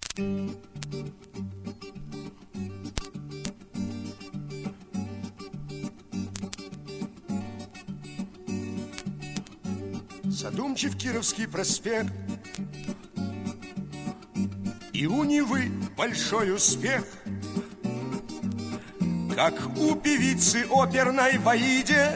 Задумчив Кировский проспект, и у Невы большой успех. Как у певицы оперной в Аиде,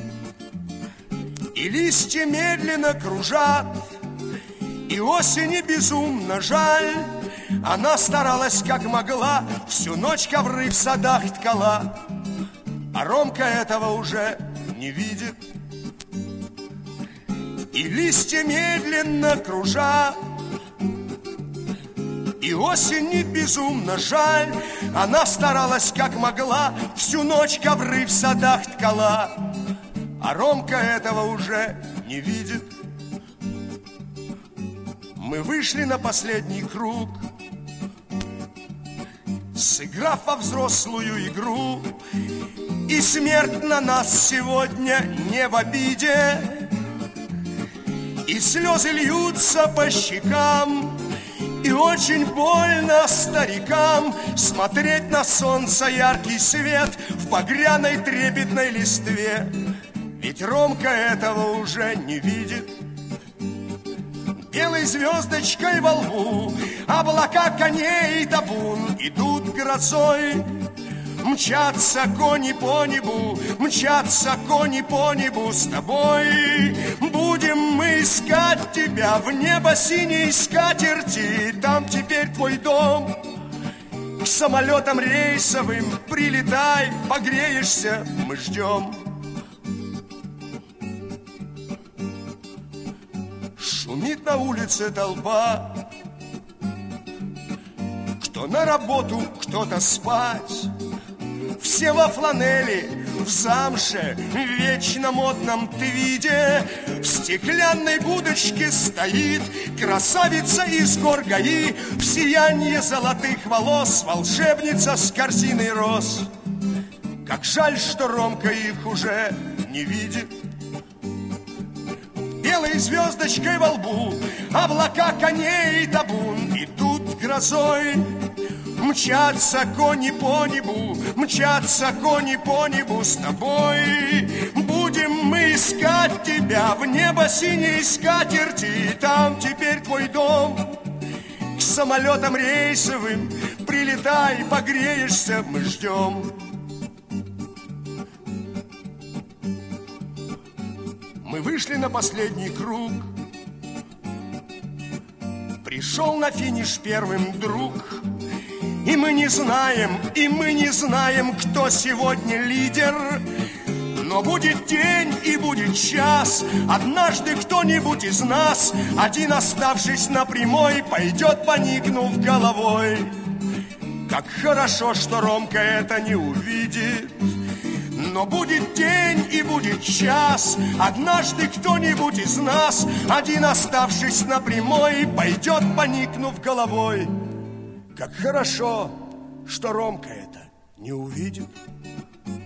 и листья медленно кружат, и осени безумно жаль. Она старалась как могла, всю ночь ковры в садах ткала, а Ромка этого уже не видит. И листья медленно кружат, и осени безумно жаль. Она старалась как могла, всю ночь ковры в садах ткала, а Ромка этого уже не видит. Мы вышли на последний круг, сыграв во взрослую игру, и смерть на нас сегодня не в обиде, и слезы льются по щекам, и очень больно старикам смотреть на солнце яркий свет в багряной трепетной листве. Ведь Ромка этого уже не видит. Белой звездочкой во лбу облака коней и табун идут грозой. Мчатся кони по небу, мчатся кони по небу с тобой. Будем мы искать тебя в небо синей скатерти, там теперь твой дом. К самолетам рейсовым прилетай, погреешься, мы ждем. Шумит на улице толпа, кто на работу, кто-то спать. Все во фланели, в замше, в вечно модном твиде. В стеклянной будочке стоит красавица из гор Гаи, в сиянье золотых волос волшебница с корзиной роз. Как жаль, что Ромка их уже не видит. Белой звездочкой во лбу облака коней и табун идут грозой. Мчатся кони по небу, мчатся кони по небу с тобой. Будем мы искать тебя в небо синей скатерти, там теперь твой дом. К самолетам рейсовым прилетай, погреешься, мы ждем. Мы вышли на последний круг, пришел на финиш первым друг. И мы не знаем, кто сегодня лидер. Но будет день и будет час, однажды кто-нибудь из нас, один оставшись на прямой, пойдет, поникнув головой. Как хорошо, что Ромка это не увидит. Но будет день и будет час, однажды кто-нибудь из нас, один оставшись на прямой, пойдет, поникнув головой. Как хорошо, что Ромка это не увидит.